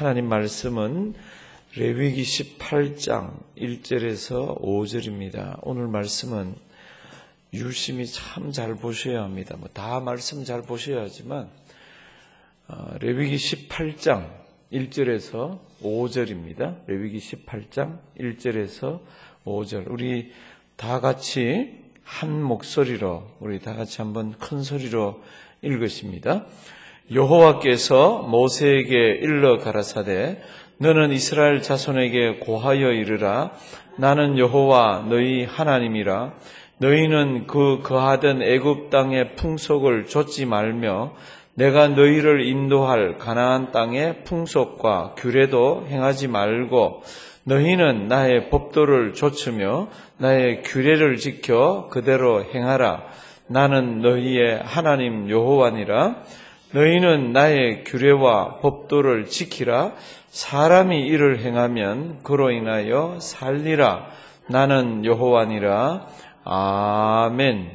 하나님 말씀은 레위기 18장 1절에서 5절입니다. 오늘 말씀은 유심히 참 잘 보셔야 합니다. 다 말씀 잘 보셔야 하지만 레위기 18장 1절에서 5절입니다. 레위기 18장 1절에서 5절. 우리 다 같이 한 목소리로 우리 다 같이 한번 큰 소리로 읽으십니다. 여호와께서 모세에게 일러 가라사대 너는 이스라엘 자손에게 고하여 이르라. 나는 여호와 너희 하나님이라. 너희는 그 거하던 애굽 땅의 풍속을 좇지 말며 내가 너희를 인도할 가나안 땅의 풍속과 규례도 행하지 말고 너희는 나의 법도를 좇으며 나의 규례를 지켜 그대로 행하라. 나는 너희의 하나님 여호와니라. 너희는 나의 규례와 법도를 지키라. 사람이 이를 행하면 그로 인하여 살리라. 나는 여호와니라. 아멘.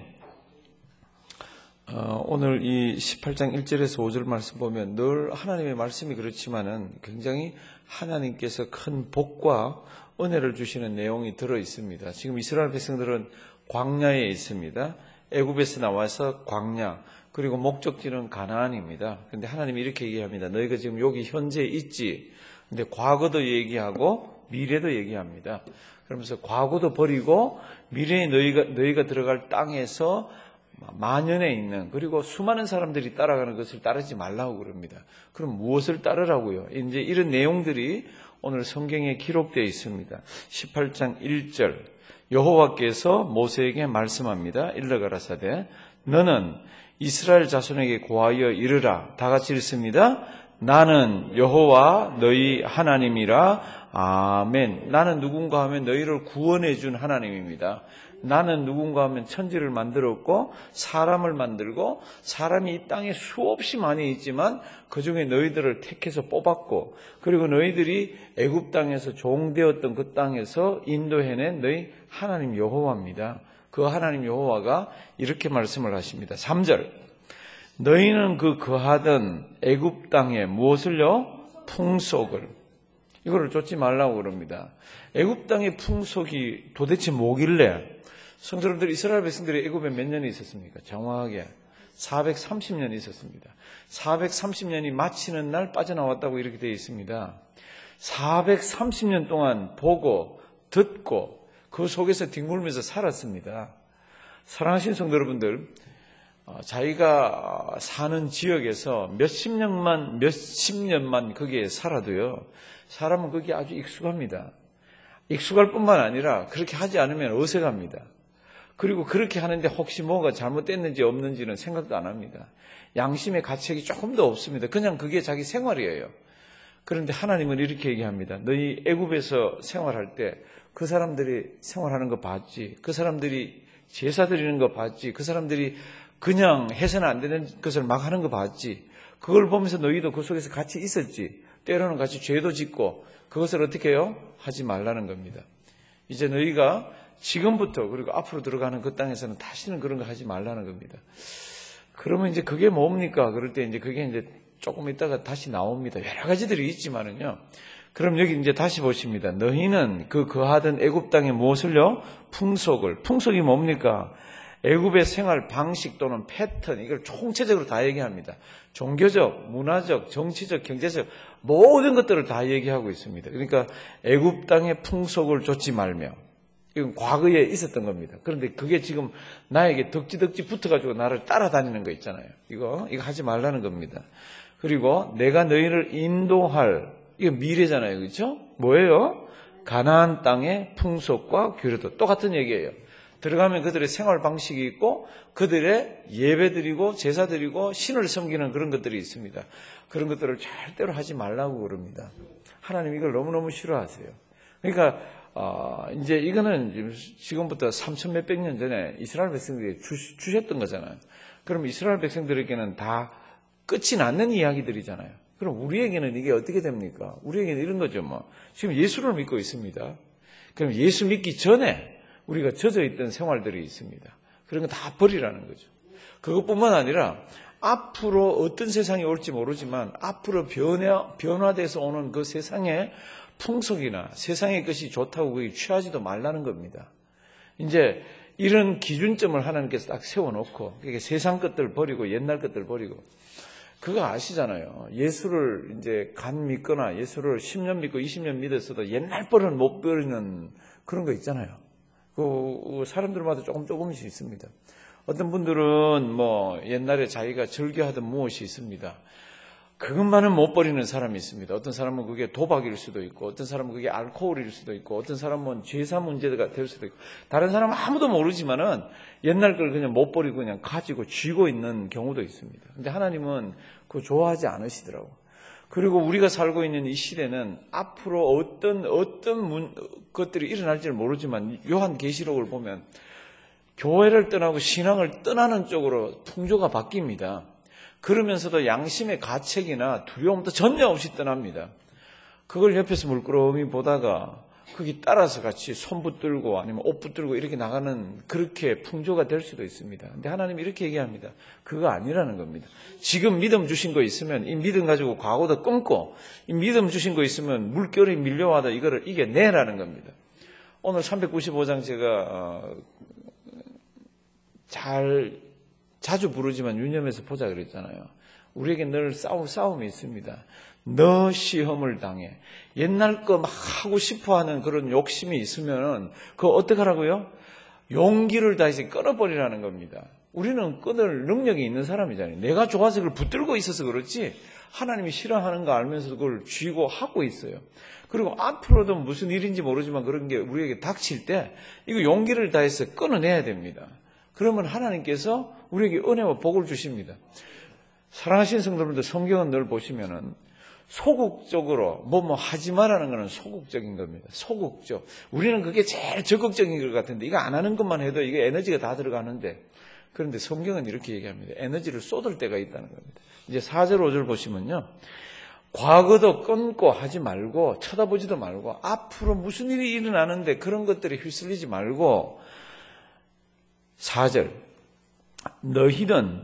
오늘 이 18장 1절에서 5절 말씀 보면 늘 하나님의 말씀이 그렇지만은 굉장히 하나님께서 큰 복과 은혜를 주시는 내용이 들어 있습니다. 지금 이스라엘 백성들은 광야에 있습니다. 애굽에서 나와서 광야, 그리고 목적지는 가나안입니다. 그런데 하나님이 이렇게 얘기합니다. 너희가 지금 여기 현재 있지. 근데 과거도 얘기하고 미래도 얘기합니다. 그러면서 과거도 버리고 미래에 너희가 들어갈 땅에서 만연해 있는, 그리고 수많은 사람들이 따라가는 것을 따르지 말라고 그럽니다. 그럼 무엇을 따르라고요? 이제 이런 내용들이 오늘 성경에 기록되어 있습니다. 18장 1절 여호와께서 모세에게 말씀합니다. 일러 가라사대 너는 이스라엘 자손에게 고하여 이르라. 다 같이 읽습니다. 나는 여호와 너희 하나님이라. 아멘. 나는 누군가 하면 너희를 구원해 준 하나님입니다. 나는 누군가 하면 천지를 만들었고 사람을 만들고 사람이 이 땅에 수없이 많이 있지만 그중에 너희들을 택해서 뽑았고 그리고 너희들이 애굽 땅에서 종되었던 그 땅에서 인도해낸 너희 하나님 여호와입니다. 그 하나님 여호와가 이렇게 말씀을 하십니다. 3절 너희는 그 거하던 애굽 땅에 무엇을요? 풍속을. 이거를 좇지 말라고 그럽니다. 애굽 땅의 풍속이 도대체 뭐길래? 성도님들, 이스라엘 백성들이 애굽에 몇 년이 있었습니까? 정확하게 430년이 있었습니다. 430년이 마치는 날 빠져나왔다고 이렇게 되어 있습니다. 430년 동안 보고 듣고 그 속에서 뒹굴면서 살았습니다. 사랑하신 성도 여러분들, 자기가 사는 지역에서 몇십 년만 거기에 살아도요, 사람은 거기에 아주 익숙합니다. 익숙할 뿐만 아니라 그렇게 하지 않으면 어색합니다. 그리고 그렇게 하는데 혹시 뭐가 잘못됐는지 없는지는 생각도 안 합니다. 양심의 가책이 조금도 없습니다. 그냥 그게 자기 생활이에요. 그런데 하나님은 이렇게 얘기합니다. 너희 애굽에서 생활할 때 그 사람들이 생활하는 거 봤지. 그 사람들이 제사 드리는 거 봤지. 그 사람들이 그냥 해서는 안 되는 것을 막 하는 거 봤지. 그걸 보면서 너희도 그 속에서 같이 있었지. 때로는 같이 죄도 짓고 그것을 어떻게 해요? 하지 말라는 겁니다. 이제 너희가 지금부터 그리고 앞으로 들어가는 그 땅에서는 다시는 그런 거 하지 말라는 겁니다. 그러면 이제 그게 뭡니까? 그럴 때 이제 그게 이제 조금 있다가 다시 나옵니다. 여러 가지들이 있지만은요. 그럼 여기 이제 다시 보십니다. 너희는 그 거하던 애굽 땅의 무엇을요? 풍속을. 풍속이 뭡니까? 애굽의 생활 방식 또는 패턴, 이걸 총체적으로 다 얘기합니다. 종교적, 문화적, 정치적, 경제적 모든 것들을 다 얘기하고 있습니다. 그러니까 애굽 땅의 풍속을 좇지 말며, 이건 과거에 있었던 겁니다. 그런데 그게 지금 나에게 덕지덕지 붙어가지고 나를 따라다니는 거 있잖아요. 이거 하지 말라는 겁니다. 그리고 내가 너희를 인도할, 이거 미래잖아요. 그렇죠? 뭐예요? 가나안 땅의 풍속과 규례도 똑같은 얘기예요. 들어가면 그들의 생활 방식이 있고 그들의 예배드리고 제사드리고 신을 섬기는 그런 것들이 있습니다. 그런 것들을 절대로 하지 말라고 그럽니다. 하나님 이걸 너무너무 싫어하세요. 그러니까 이제 이거는 지금부터 3천 몇백 년 전에 이스라엘 백성들이 주셨던 거잖아요. 그럼 이스라엘 백성들에게는 다 끝이 나는 이야기들이잖아요. 그럼 우리에게는 이게 어떻게 됩니까? 우리에게는 이런 거죠. 지금 예수를 믿고 있습니다. 그럼 예수 믿기 전에 우리가 젖어 있던 생활들이 있습니다. 그런 거 다 버리라는 거죠. 그것뿐만 아니라 앞으로 어떤 세상이 올지 모르지만 앞으로 변화돼서 오는 그 세상의 풍속이나 세상의 것이 좋다고 거기 취하지도 말라는 겁니다. 이제 이런 기준점을 하나님께서 딱 세워놓고, 그게 세상 것들 버리고 옛날 것들 버리고, 그거 아시잖아요. 예수를 이제 간 믿거나 예수를 10년 믿고 20년 믿었어도 옛날 버릇 못 버리는 그런 거 있잖아요. 그 사람들마다 조금씩 있습니다. 어떤 분들은 뭐 옛날에 자기가 즐겨하던 무엇이 있습니다. 그것만은 못 버리는 사람이 있습니다. 어떤 사람은 그게 도박일 수도 있고, 어떤 사람은 그게 알코올일 수도 있고, 어떤 사람은 죄사 문제가 될 수도 있고, 다른 사람은 아무도 모르지만은 옛날 걸 그냥 못 버리고 그냥 가지고 쥐고 있는 경우도 있습니다. 근데 하나님은 그거 좋아하지 않으시더라고요. 그리고 우리가 살고 있는 이 시대는 앞으로 어떤 것들이 일어날지를 모르지만 요한계시록을 보면 교회를 떠나고 신앙을 떠나는 쪽으로 풍조가 바뀝니다. 그러면서도 양심의 가책이나 두려움도 전혀 없이 떠납니다. 그걸 옆에서 물끄러미 보다가 거기 따라서 같이 손 붙들고 아니면 옷 붙들고 이렇게 나가는 그렇게 풍조가 될 수도 있습니다. 근데 하나님이 이렇게 얘기합니다. 그거 아니라는 겁니다. 지금 믿음 주신 거 있으면 이 믿음 가지고 과거도 끊고, 이 믿음 주신 거 있으면 물결이 밀려와도 이거를 이겨내라는 겁니다. 오늘 395장 제가 자주 부르지만 유념해서 보자 그랬잖아요. 우리에게 늘 싸움이 있습니다. 너 시험을 당해. 옛날 거 막 하고 싶어하는 그런 욕심이 있으면 그거 어떻게 하라고요? 용기를 다해서 끊어버리라는 겁니다. 우리는 끊을 능력이 있는 사람이잖아요. 내가 좋아서 그걸 붙들고 있어서 그렇지 하나님이 싫어하는 거 알면서 그걸 쥐고 하고 있어요. 그리고 앞으로도 무슨 일인지 모르지만 그런 게 우리에게 닥칠 때 이거 용기를 다해서 끊어내야 됩니다. 그러면 하나님께서 우리에게 은혜와 복을 주십니다. 사랑하시는 성도님들, 성경은 늘 보시면은 소극적으로 뭐 하지 말라는 거는 소극적인 겁니다. 소극적. 우리는 그게 제일 적극적인 것 같은데 이거 안 하는 것만 해도 이게 에너지가 다 들어가는데, 그런데 성경은 이렇게 얘기합니다. 에너지를 쏟을 때가 있다는 겁니다. 이제 4절 5절 보시면요, 과거도 끊고 하지 말고 쳐다보지도 말고 앞으로 무슨 일이 일어나는데 그런 것들이 휩쓸리지 말고, 4절 너희는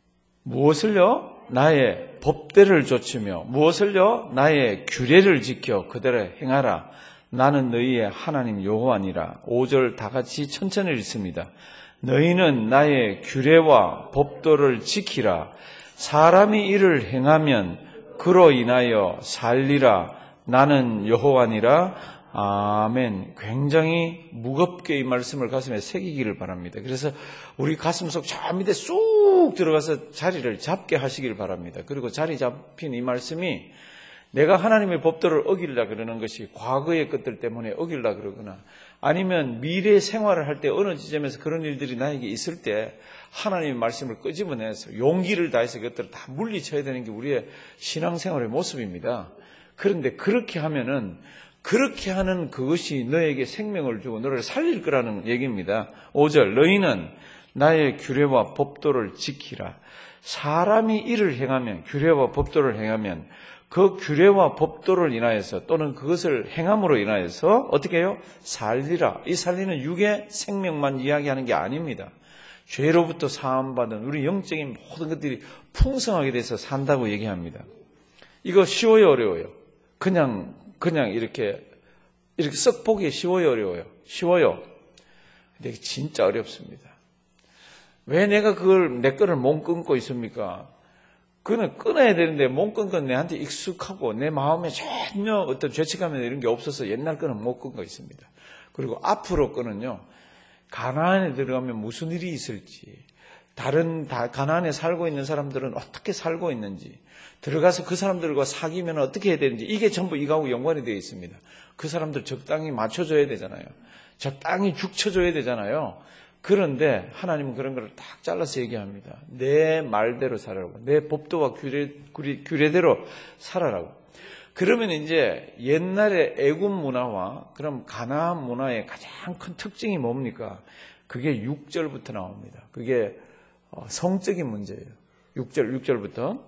무엇을요? 나의 법대를 좇으며 무엇을요? 나의 규례를 지켜 그대로 행하라. 나는 너희의 하나님 여호와니라. 5절 다 같이 천천히 읽습니다. 너희는 나의 규례와 법도를 지키라. 사람이 이를 행하면 그로 인하여 살리라. 나는 여호와니라. 아멘. 굉장히 무겁게 이 말씀을 가슴에 새기기를 바랍니다. 그래서 우리 가슴속 저 밑에 쑥 들어가서 자리를 잡게 하시길 바랍니다. 그리고 자리 잡힌 이 말씀이 내가 하나님의 법도를 어기려 그러는 것이 과거의 것들 때문에 어기려 그러거나 아니면 미래 생활을 할 때 어느 지점에서 그런 일들이 나에게 있을 때 하나님의 말씀을 끄집어내서 용기를 다해서 그것들을 다 물리쳐야 되는 게 우리의 신앙생활의 모습입니다. 그런데 그렇게 하면은 그렇게 하는 그것이 너에게 생명을 주고 너를 살릴 거라는 얘기입니다. 5절 너희는 나의 규례와 법도를 지키라. 사람이 이를 행하면, 규례와 법도를 행하면 그 규례와 법도를 인하여서 또는 그것을 행함으로 인하여서 어떻게 해요? 살리라. 이 살리는 육의 생명만 이야기하는 게 아닙니다. 죄로부터 사함받은 우리 영적인 모든 것들이 풍성하게 돼서 산다고 얘기합니다. 이거 쉬워요, 어려워요? 그냥 이렇게 썩 보기 쉬워요, 어려워요? 쉬워요. 근데 진짜 어렵습니다. 왜 내가 내 거를 못 끊고 있습니까? 그거는 끊어야 되는데 못 끊건 내한테 익숙하고 내 마음에 전혀 어떤 죄책감이나 이런 게 없어서 옛날 거는 못 끊고 있습니다. 그리고 앞으로 거는요, 가나안에 들어가면 무슨 일이 있을지, 가나안에 살고 있는 사람들은 어떻게 살고 있는지, 들어가서 그 사람들과 사귀면 어떻게 해야 되는지, 이게 전부 이거하고 연관이 되어 있습니다. 그 사람들 적당히 맞춰줘야 되잖아요. 적당히 죽쳐줘야 되잖아요. 그런데 하나님은 그런 걸 딱 잘라서 얘기합니다. 내 말대로 살아라고. 내 법도와 규례대로 살아라고. 그러면 이제 옛날의 애굽 문화와 그럼 가나안 문화의 가장 큰 특징이 뭡니까? 그게 6절부터 나옵니다. 그게 성적인 문제예요. 6절부터.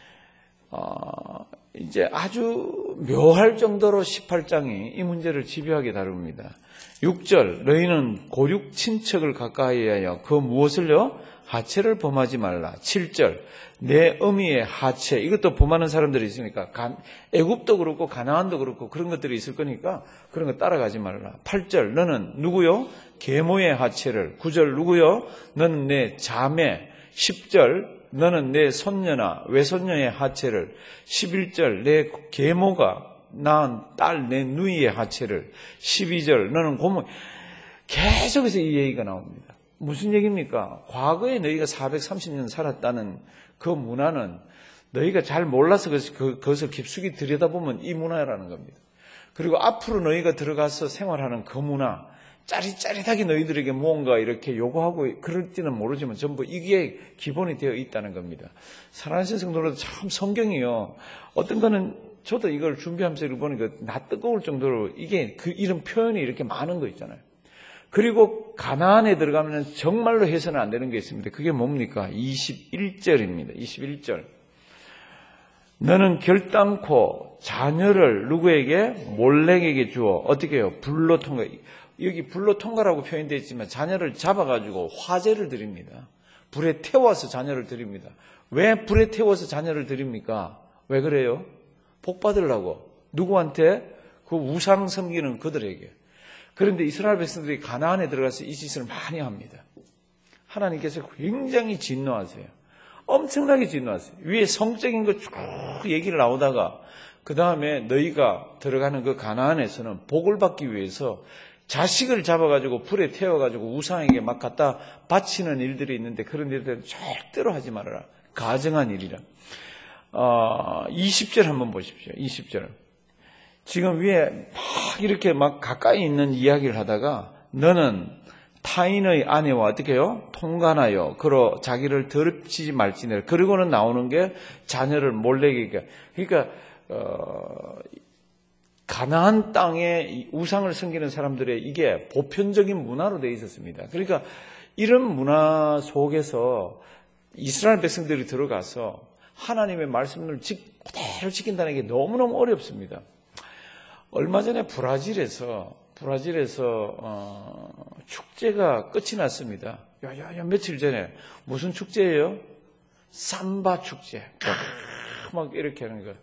이제 아주 묘할 정도로 18장이 이 문제를 집요하게 다룹니다. 6절 너희는 고륙 친척을 가까이 하여 그 무엇을요? 하체를 범하지 말라. 7절 내 어미의 하체, 이것도 범하는 사람들이 있으니까 애굽도 그렇고 가나안도 그렇고 그런 것들이 있을 거니까 그런 거 따라가지 말라. 8절 너는 누구요? 계모의 하체를. 9절 누구요? 너는 내 자매. 10절 너는 내 손녀나 외손녀의 하체를. 11절 내 계모가 낳은 딸 내 누이의 하체를. 12절 너는 고모. 계속해서 이 얘기가 나옵니다. 무슨 얘기입니까? 과거에 너희가 430년 살았다는 그 문화는 너희가 잘 몰라서 그것을 깊숙이 들여다보면 이 문화라는 겁니다. 그리고 앞으로 너희가 들어가서 생활하는 그 문화, 짜릿짜릿하게 너희들에게 무언가 이렇게 요구하고 그럴지는 모르지만 전부 이게 기본이 되어 있다는 겁니다. 사랑하는 성도들도 참 성경이요. 어떤 거는 저도 이걸 준비하면서 보니까 나 뜨거울 정도로 이게 이런 표현이 이렇게 많은 거 있잖아요. 그리고 가나안에 들어가면 정말로 해서는 안 되는 게 있습니다. 그게 뭡니까? 21절입니다. 21절. 너는 결단코 자녀를 누구에게? 몰렉에게 주어. 어떻게 해요? 불로 통과. 여기 불로 통과라고 표현되어 있지만 자녀를 잡아가지고 화제를 드립니다. 불에 태워서 자녀를 드립니다. 왜 불에 태워서 자녀를 드립니까? 왜 그래요? 복 받으려고. 누구한테? 그 우상 섬기는 그들에게. 그런데 이스라엘 백성들이 가나안에 들어가서 이 짓을 많이 합니다. 하나님께서 굉장히 진노하세요. 엄청나게 진노하세요. 위에 성적인 거 쭉 얘기를 나오다가 그 다음에 너희가 들어가는 그 가나안에서는 복을 받기 위해서 자식을 잡아가지고 불에 태워가지고 우상에게 막 갖다 바치는 일들이 있는데 그런 일들은 절대로 하지 말아라. 가증한 일이라. 20절 한번 보십시오. 20절. 지금 위에 막 이렇게 막 가까이 있는 이야기를 하다가 너는 타인의 아내와 어떻게 해요? 통관하여 그러 자기를 더럽히지 말지니라. 그리고는 나오는 게 자녀를 몰래게. 그러니까 가나안 땅에 우상을 섬기는 사람들의 이게 보편적인 문화로 되어 있었습니다. 그러니까 이런 문화 속에서 이스라엘 백성들이 들어가서 하나님의 말씀을 그대로 지킨다는 게 너무너무 어렵습니다. 얼마 전에 브라질에서 축제가 끝이 났습니다. 며칠 전에 무슨 축제예요? 삼바 축제. 막 이렇게 하는 거.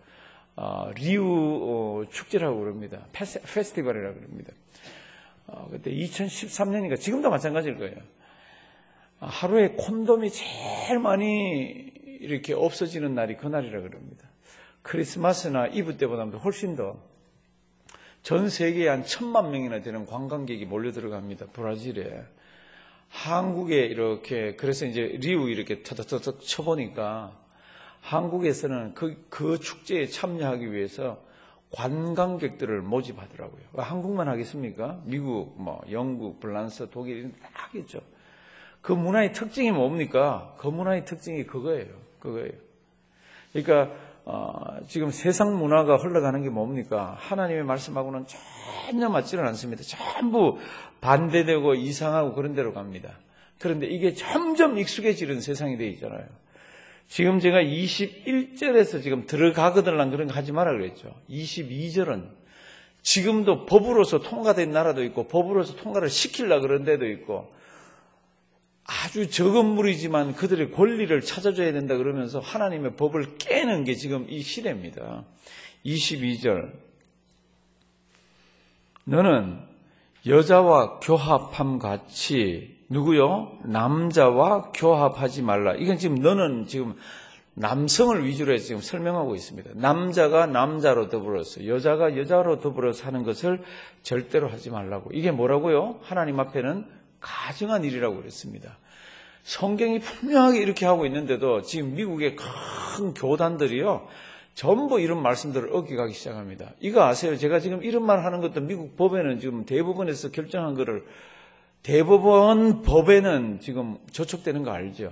리우 축제라고 그럽니다. 페스티벌이라고 그럽니다. 그때 2013년인가 지금도 마찬가지일 거예요. 하루에 콘돔이 제일 많이 이렇게 없어지는 날이 그날이라 그럽니다. 크리스마스나 이브 때보다도 훨씬 더 전 세계에 한 1,000만 명이나 되는 관광객이 몰려 들어갑니다. 브라질에. 한국에 이렇게 그래서 이제 리우 이렇게 터덕터덕 쳐보니까 한국에서는 그 축제에 참여하기 위해서 관광객들을 모집하더라고요. 한국만 하겠습니까? 미국, 영국, 프랑스, 독일 이런 다 하겠죠. 그 문화의 특징이 뭡니까? 그 문화의 특징이 그거예요. 그러니까 지금 세상 문화가 흘러가는 게 뭡니까? 하나님의 말씀하고는 전혀 맞지는 않습니다. 전부 반대되고 이상하고 그런 데로 갑니다. 그런데 이게 점점 익숙해지는 세상이 되어 있잖아요. 지금 제가 21절에서 지금 들어가거들랑 그런 거 하지 마라 그랬죠. 22절은 지금도 법으로서 통과된 나라도 있고 법으로서 통과를 시키려고 그런 데도 있고 아주 적은 무리지만 그들의 권리를 찾아줘야 된다 그러면서 하나님의 법을 깨는 게 지금 이 시대입니다. 22절 너는 여자와 교합함 같이 누구요? 남자와 교합하지 말라. 이건 지금 너는 지금 남성을 위주로 해서 지금 설명하고 있습니다. 남자가 남자로 더불어서 여자가 여자로 더불어서 하는 것을 절대로 하지 말라고. 이게 뭐라고요? 하나님 앞에는 가증한 일이라고 그랬습니다. 성경이 분명하게 이렇게 하고 있는데도 지금 미국의 큰 교단들이요 전부 이런 말씀들을 어겨가기 시작합니다. 이거 아세요? 제가 지금 이런 말 하는 것도 미국 법에는 지금 대법원에서 결정한 거를 대법원 법에는 지금 저촉되는 거 알죠?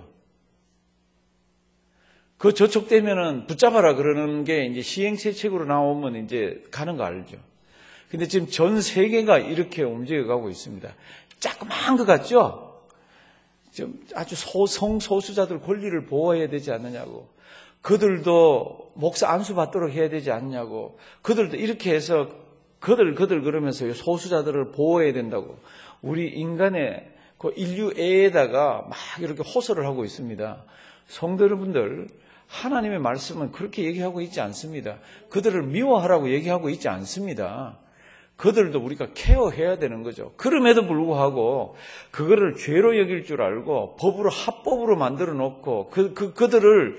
그 저촉되면은 붙잡아라 그러는 게 이제 시행체책으로 나오면 이제 가는 거 알죠? 근데 지금 전 세계가 이렇게 움직여가고 있습니다. 자그마한 것 같죠? 좀 아주 성소수자들 권리를 보호해야 되지 않느냐고. 그들도 목사 안수 받도록 해야 되지 않냐고. 그들도 이렇게 해서 그러면서 소수자들을 보호해야 된다고. 우리 인간의 그 인류애에다가 막 이렇게 호소를 하고 있습니다. 성도 여러분들, 하나님의 말씀은 그렇게 얘기하고 있지 않습니다. 그들을 미워하라고 얘기하고 있지 않습니다. 그들도 우리가 케어해야 되는 거죠. 그럼에도 불구하고 그거를 죄로 여길 줄 알고 법으로 합법으로 만들어 놓고 그들을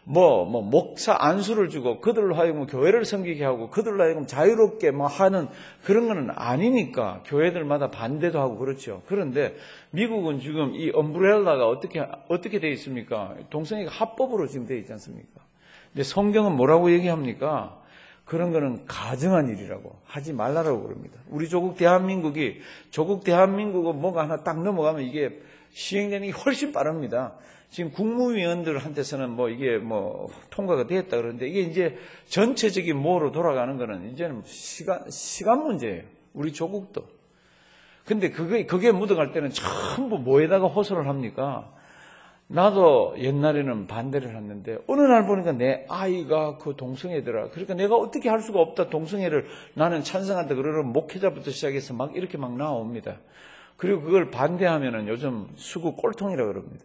목사 안수를 주고 그들로 하여금 교회를 섬기게 하고 그들로 하여금 자유롭게 하는 그런 거는 아니니까 교회들마다 반대도 하고 그렇죠. 그런데 미국은 지금 이 엄브렐라가 어떻게 되어 있습니까? 동성애가 합법으로 지금 되어 있지 않습니까? 근데 성경은 뭐라고 얘기합니까? 그런 거는 가증한 일이라고 하지 말라라고 그럽니다. 우리 조국 대한민국은 뭐가 하나 딱 넘어가면 이게 시행되는 게 훨씬 빠릅니다. 지금 국무위원들한테서는 이게 통과가 되었다 그러는데 이게 이제 전체적인 뭐로 돌아가는 거는 이제는 시간 문제예요. 우리 조국도. 근데 그게 묻어갈 때는 전부 뭐에다가 호소를 합니까? 나도 옛날에는 반대를 했는데 어느 날 보니까 내 아이가 그 동성애더라. 그러니까 내가 어떻게 할 수가 없다. 동성애를 나는 찬성한다. 그러면 목회자부터 시작해서 이렇게 나옵니다. 그리고 그걸 반대하면은 요즘 수구 꼴통이라고 그럽니다.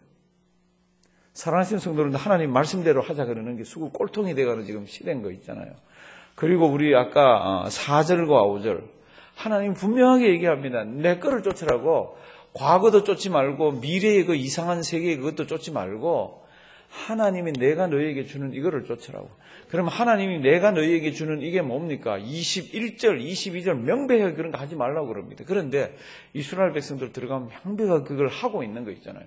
사랑하시는 성도들은 하나님 말씀대로 하자 그러는 게 수구 꼴통이 돼가는 지금 시대인 거 있잖아요. 그리고 우리 아까 4절과 5절 하나님 분명하게 얘기합니다. 내 거를 쫓으라고. 과거도 쫓지 말고 미래의 그 이상한 세계 그것도 쫓지 말고 하나님이 내가 너희에게 주는 이거를 쫓으라고. 그럼 하나님이 내가 너희에게 주는 이게 뭡니까? 21절, 22절 명백하게 그런 거 하지 말라고 그럽니다. 그런데 이스라엘 백성들 들어가면 명백하게 그걸 하고 있는 거 있잖아요.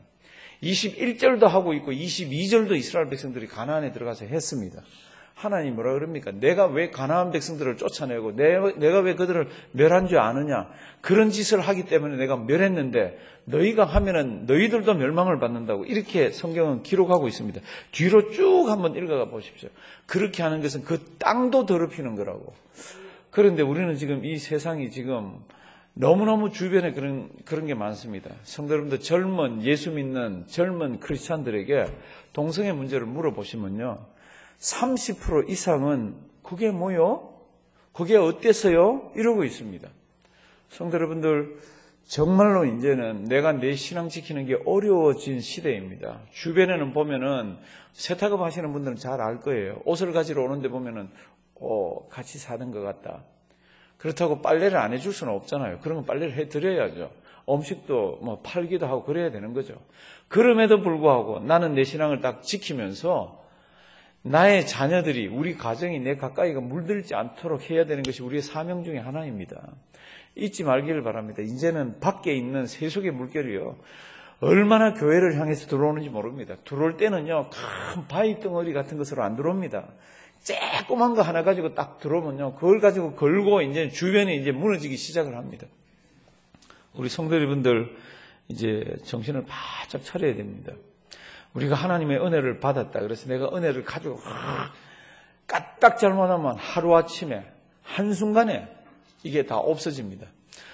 21절도 하고 있고 22절도 이스라엘 백성들이 가나안에 들어가서 했습니다. 하나님 뭐라 그럽니까? 내가 왜 가나안 백성들을 쫓아내고 내가 왜 그들을 멸한 줄 아느냐? 그런 짓을 하기 때문에 내가 멸했는데 너희가 하면은 너희들도 멸망을 받는다고 이렇게 성경은 기록하고 있습니다. 뒤로 쭉 한번 읽어가 보십시오. 그렇게 하는 것은 그 땅도 더럽히는 거라고. 그런데 우리는 지금 이 세상이 지금 너무너무 주변에 그런 게 많습니다. 성도 여러분들 예수 믿는 젊은 크리스찬들에게 동성애 문제를 물어보시면요. 30% 이상은 그게 뭐요? 그게 어땠어요? 이러고 있습니다. 성도 여러분들 정말로 이제는 내가 내 신앙 지키는 게 어려워진 시대입니다. 주변에는 보면은 세탁업 하시는 분들은 잘 알 거예요. 옷을 가지러 오는데 보면은 같이 사는 것 같다. 그렇다고 빨래를 안 해줄 수는 없잖아요. 그러면 빨래를 해드려야죠. 음식도 팔기도 하고 그래야 되는 거죠. 그럼에도 불구하고 나는 내 신앙을 딱 지키면서 나의 자녀들이 우리 가정이 내 가까이가 물들지 않도록 해야 되는 것이 우리의 사명 중에 하나입니다. 잊지 말기를 바랍니다. 이제는 밖에 있는 세속의 물결이요. 얼마나 교회를 향해서 들어오는지 모릅니다. 들어올 때는요. 큰 바위 덩어리 같은 것으로 안 들어옵니다. 쬐꼬만 거 하나 가지고 딱 들어오면요. 그걸 가지고 걸고 이제 주변이 이제 무너지기 시작을 합니다. 우리 성도 여러분들 이제 정신을 바짝 차려야 됩니다. 우리가 하나님의 은혜를 받았다. 그래서 내가 은혜를 가지고 까딱 잘못하면 하루아침에 한순간에 이게 다 없어집니다.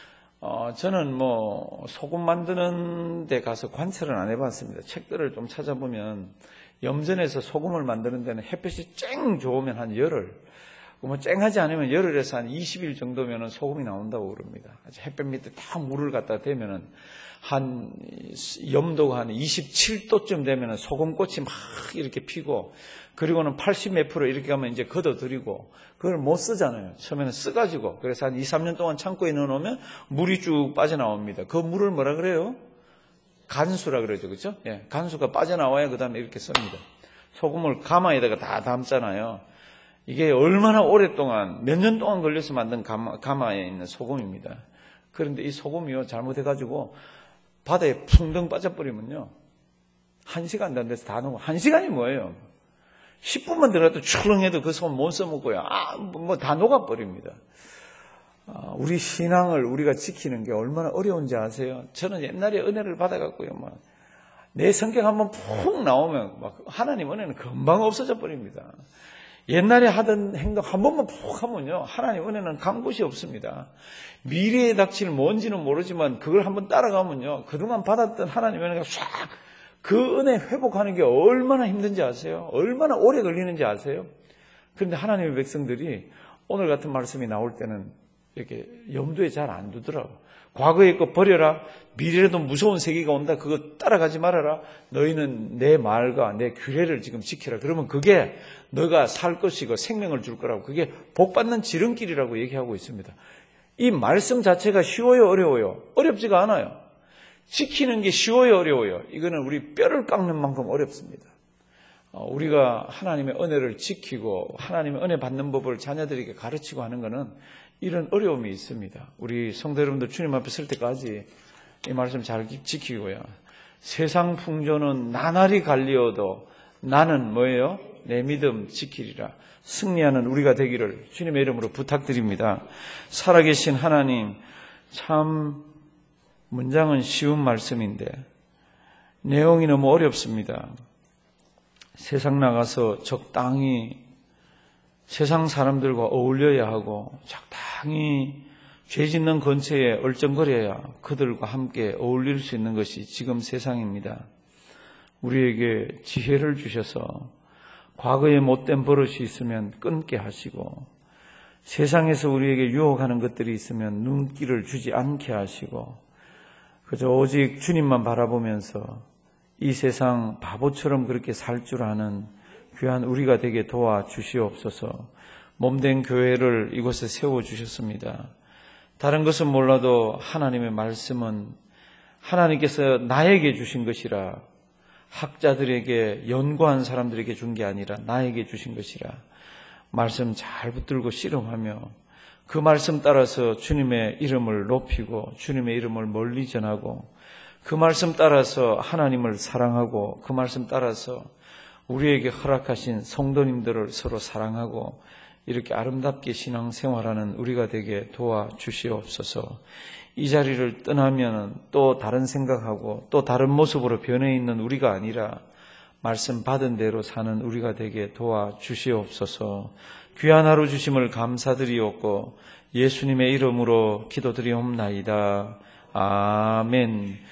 저는 소금 만드는 데 가서 관찰은 안 해봤습니다. 책들을 좀 찾아보면 염전에서 소금을 만드는 데는 햇볕이 쨍 좋으면 한 열흘, 쨍하지 않으면 열흘에서 한 20일 정도면 소금이 나온다고 그럽니다. 햇볕 밑에 다 물을 갖다 대면은 한 염도가 한 27도쯤 되면은 소금꽃이 막 이렇게 피고, 그리고는 80 몇 프로 이렇게 가면 이제 걷어들이고, 그걸 못 쓰잖아요. 처음에는 쓰가지고. 그래서 한 2, 3년 동안 창고에 넣어놓으면 물이 쭉 빠져나옵니다. 그 물을 뭐라 그래요? 간수라 그러죠. 그렇죠? 예, 간수가 빠져나와야 그 다음에 이렇게 씁니다. 소금을 가마에다가 다 담잖아요. 이게 얼마나 오랫동안, 몇 년 동안 걸려서 만든 가마에 있는 소금입니다. 그런데 이 소금이요, 잘못해가지고 바다에 풍덩 빠져버리면요, 1시간도 안 돼서 다 녹아. 1시간이 뭐예요? 10분만 들어가도 출렁해도 그 소금 못 써먹고요. 다 녹아버립니다. 우리 신앙을 우리가 지키는 게 얼마나 어려운지 아세요? 저는 옛날에 은혜를 받아갖고요, 내 성경 한번 푹 나오면 하나님 은혜는 금방 없어져 버립니다. 옛날에 하던 행동 한 번만 푹 하면요, 하나님 은혜는 간 곳이 없습니다. 미래에 닥칠 뭔지는 모르지만 그걸 한번 따라가면요, 그동안 받았던 하나님 은혜가 싹, 그 은혜 회복하는 게 얼마나 힘든지 아세요? 얼마나 오래 걸리는지 아세요? 그런데 하나님의 백성들이 오늘 같은 말씀이 나올 때는 이렇게 염두에 잘 안 두더라고. 과거의 거 버려라. 미래에도 무서운 세계가 온다. 그거 따라가지 말아라. 너희는 내 말과 내 규례를 지금 지키라. 그러면 그게 너가 살 것이고 생명을 줄 거라고. 그게 복받는 지름길이라고 얘기하고 있습니다. 이 말씀 자체가 쉬워요, 어려워요? 어렵지가 않아요. 지키는 게 쉬워요, 어려워요? 이거는 우리 뼈를 깎는 만큼 어렵습니다. 우리가 하나님의 은혜를 지키고 하나님의 은혜 받는 법을 자녀들에게 가르치고 하는 것은 이런 어려움이 있습니다. 우리 성도 여러분들 주님 앞에 설 때까지 이 말씀 잘 지키고요. 세상 풍조는 나날이 갈리어도 나는 뭐예요? 내 믿음 지키리라. 승리하는 우리가 되기를 주님의 이름으로 부탁드립니다. 살아계신 하나님, 참 문장은 쉬운 말씀인데 내용이 너무 어렵습니다. 세상 나가서 적당히 세상 사람들과 어울려야 하고 적당히 죄 짓는 근처에 얼쩡거려야 그들과 함께 어울릴 수 있는 것이 지금 세상입니다. 우리에게 지혜를 주셔서 과거에 못된 버릇이 있으면 끊게 하시고 세상에서 우리에게 유혹하는 것들이 있으면 눈길을 주지 않게 하시고 그저 오직 주님만 바라보면서 이 세상 바보처럼 그렇게 살 줄 아는 귀한 우리가 되게 도와주시옵소서. 몸된 교회를 이곳에 세워주셨습니다. 다른 것은 몰라도 하나님의 말씀은 하나님께서 나에게 주신 것이라, 학자들에게 연구한 사람들에게 준 게 아니라 나에게 주신 것이라 말씀 잘 붙들고 씨름하며 그 말씀 따라서 주님의 이름을 높이고 주님의 이름을 멀리 전하고 그 말씀 따라서 하나님을 사랑하고 그 말씀 따라서 우리에게 허락하신 성도님들을 서로 사랑하고 이렇게 아름답게 신앙생활하는 우리가 되게 도와주시옵소서. 이 자리를 떠나면 또 다른 생각하고 또 다른 모습으로 변해 있는 우리가 아니라 말씀 받은 대로 사는 우리가 되게 도와주시옵소서. 귀한 하루 주심을 감사드리옵고 예수님의 이름으로 기도드리옵나이다. 아멘.